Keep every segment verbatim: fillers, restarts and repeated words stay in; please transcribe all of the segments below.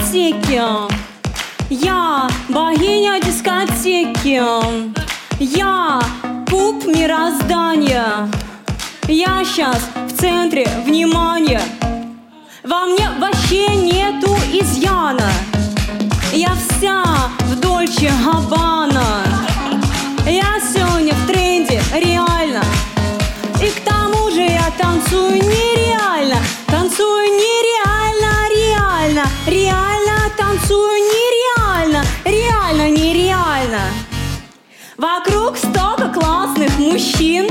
дискотеки. Я богиня дискотеки. Я пуп мироздания. Я сейчас в центре внимания. Во мне вообще нету изъяна. Я вся в Дольче Габбана. Я сегодня в тренде, реально. И к тому же я танцую нереально. Танцую нереально, реально. Реально танцую нереально. Реально, нереально. Вокруг столько классных мужчин.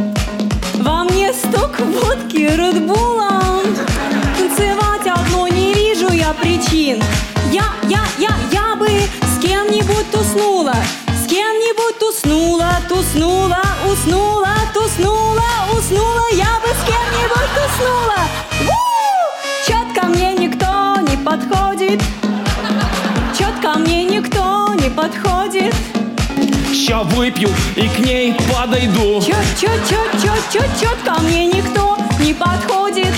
Во мне столько водки Редбула. Танцевать одно не вижу я причин. Я, я, я, я бы с кем-нибудь туснула. С кем-нибудь туснула, туснула, уснула, туснула, уснула. Я бы с кем-нибудь туснула. У-у-у! Чётко мне никто не подходит. Чётко мне никто не подходит. Ща выпью и к ней подойду. Чёт, чёт, чёт, чёт, чёт, чётко мне никто не подходит.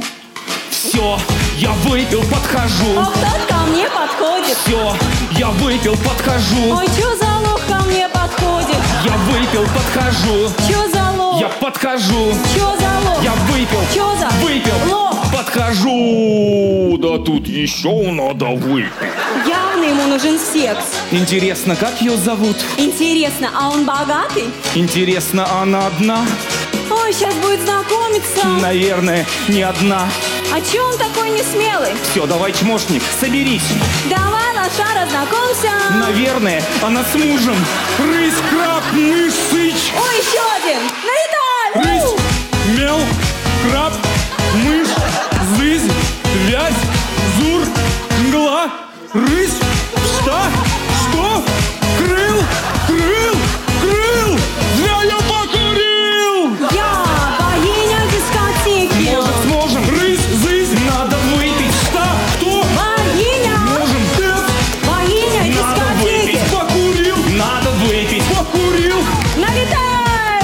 Все, я выпил, подхожу. Ох, тот ко мне подходит. Все, я выпил, подхожу. Ой, чё за лох ко мне подходит? Я выпил, подхожу. Чё за лох? Я подхожу. Чё за лох? Я выпил. Чё за выпил? лох? Подхожу. Да тут еще надо выпить. Явно ему нужен секс. Интересно, как ее зовут? Интересно, а он богатый? Интересно, она одна? Ой, сейчас будет знакомиться. Наверное, не одна. А чё он такой несмелый? Все, давай, чмошник, соберись. Давай, лошара, знакомься. Наверное, она с мужем. Рысь, краб, мышь, сыч. Ой, еще один. Налетай! Рысь, мел, краб, мышь, зызь, вязь, зур, мгла. Рысь, что? Что? Крыл, крыл, крыл. Зря я покурил. Я богиня дискотеки. Может, сможем? Рысь, зызь, надо выпить. Что? Кто? Богиня. Можем. Нет. Богиня Надо дискотеки. выпить. Покурил. Надо выпить. Покурил. Налетай!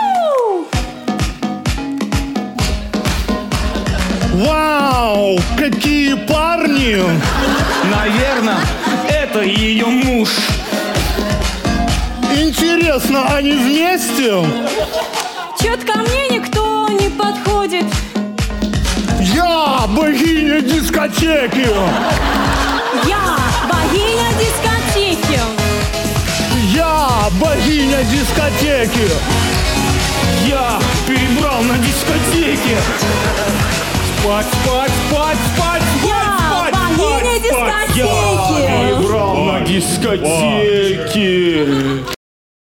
У! Вау, какие парни! Наверное, это ее муж. Интересно, они вместе? Чё-то ко мне никто не подходит. Я богиня дискотеки! Я богиня дискотеки. Я богиня дискотеки! Я перебрал на дискотеке. Спать, спать, спать, спать, Я спать, спать, богиня спать, спать. дискотеки. Я перебрал на дискотеке.